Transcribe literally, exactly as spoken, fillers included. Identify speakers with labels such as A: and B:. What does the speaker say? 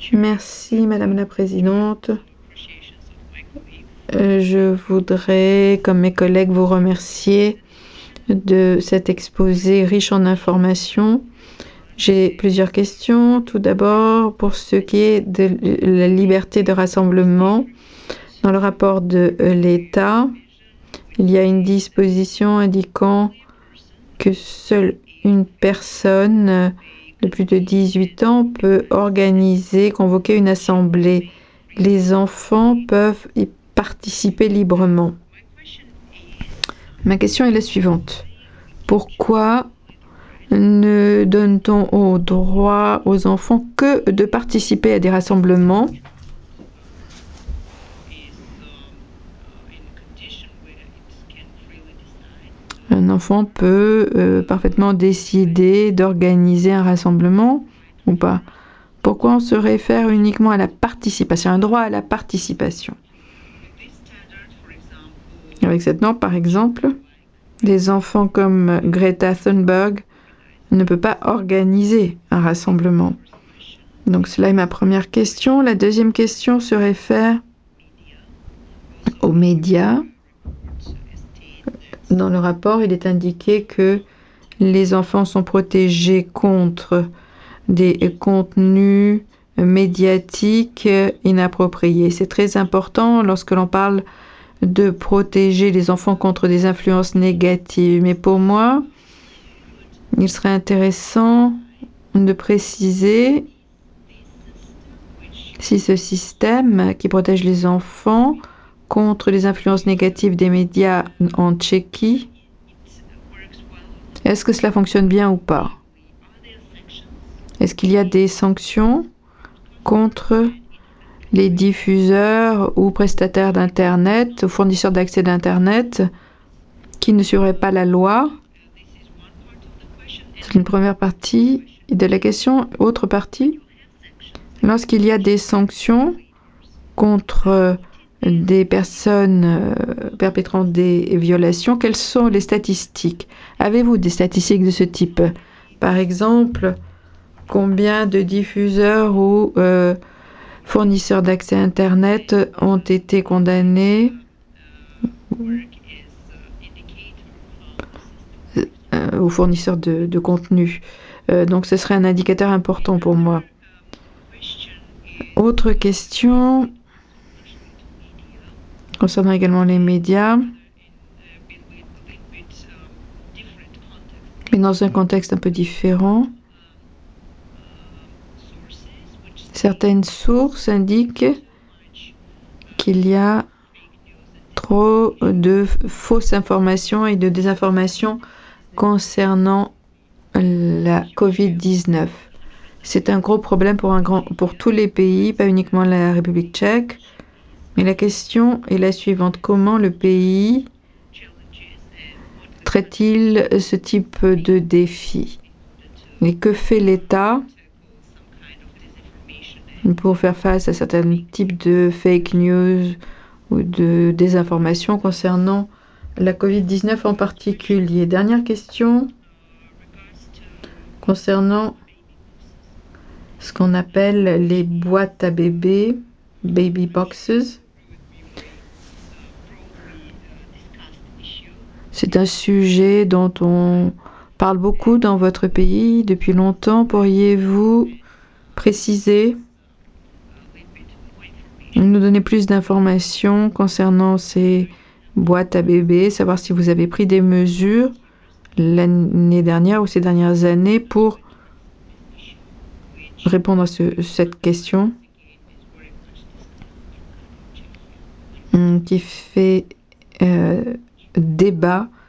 A: Merci, Madame la Présidente. Euh, Je voudrais, comme mes collègues, vous remercier de cet exposé riche en informations. J'ai plusieurs questions. Tout d'abord, pour ce qui est de la liberté de rassemblement, dans le rapport de l'État, il y a une disposition indiquant que seule une personne de plus de dix-huit ans peut organiser, convoquer une assemblée. Les enfants peuvent y participer librement. Ma question est la suivante. Pourquoi ne donne-t-on au droit aux enfants que de participer à des rassemblements ? Un enfant peut euh, parfaitement décider d'organiser un rassemblement ou pas. Pourquoi on se réfère uniquement à la participation, un droit à la participation? Avec cette norme, par exemple, des enfants comme Greta Thunberg ne peuvent pas organiser un rassemblement. Donc cela est ma première question. La deuxième question se réfère aux médias. Dans le rapport, il est indiqué que les enfants sont protégés contre des contenus médiatiques inappropriés. C'est très important lorsque l'on parle de protéger les enfants contre des influences négatives. Mais pour moi, il serait intéressant de préciser si ce système qui protège les enfants contre les influences négatives des médias en Tchéquie, est-ce que cela fonctionne bien ou pas? Est-ce qu'il y a des sanctions contre les diffuseurs ou prestataires d'Internet, ou fournisseurs d'accès d'Internet qui ne suivraient pas la loi? C'est une première partie de la question. Autre partie, lorsqu'il y a des sanctions contre des personnes perpétrant des violations, quelles sont les statistiques? Avez-vous des statistiques de ce type? Par exemple, combien de diffuseurs ou euh, fournisseurs d'accès Internet ont été condamnés euh, ou fournisseurs de, de contenu? Euh, donc ce serait un indicateur important pour moi. Autre question concernant également les médias, mais dans un contexte un peu différent. Certaines sources indiquent qu'il y a trop de fausses informations et de désinformations concernant la covid dix-neuf. C'est un gros problème pour, un grand, pour tous les pays, pas uniquement la République tchèque. Mais la question est la suivante. Comment le pays traite-t-il ce type de défi? Et que fait l'État pour faire face à certains types de fake news ou de désinformation concernant la covid dix-neuf en particulier? Dernière question concernant ce qu'on appelle les boîtes à bébés, baby boxes. C'est un sujet dont on parle beaucoup dans votre pays depuis longtemps. Pourriez-vous préciser, nous donner plus d'informations concernant ces boîtes à bébés, savoir si vous avez pris des mesures l'année dernière ou ces dernières années pour répondre à ce, cette question qui fait euh, débat